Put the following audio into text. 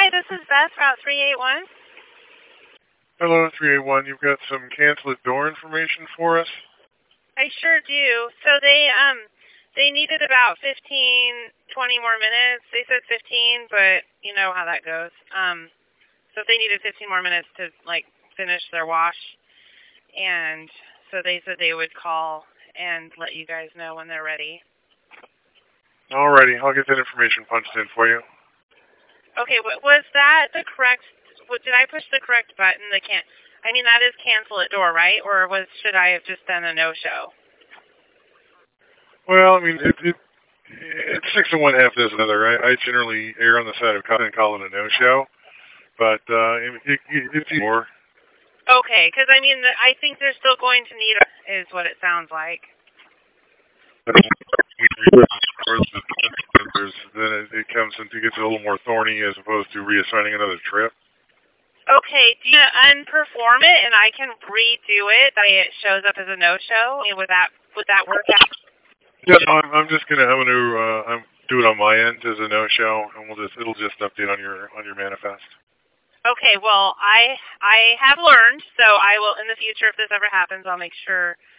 Hi, this is Beth, Route 381. Hello, 381. You've got some cancel at door information for us? I sure do. So they needed about 15, 20 more minutes. They said 15, but you know how that goes. So they needed 15 more minutes to, finish their wash. And so they said they would call and let you guys know when they're ready. Alrighty, I'll get that information punched in for you. Okay, was that the correct... Did I push the correct button? That is cancel at door, right? Or should I have just done a no-show? Well, it's 6 and 1/2 does another, right? I generally err on the side of calling it a no-show, but it's more. Okay, because I think they're still going to need is what it sounds like. Then it comes and it gets a little more thorny as opposed to reassigning another trip. Okay, do you unperform it and I can redo it? It shows up as a no-show. Would that work out? Yeah, no, I'm do it on my end as a no-show, and it'll just update on your manifest. Okay, well, I have learned, so I will in the future if this ever happens, I'll make sure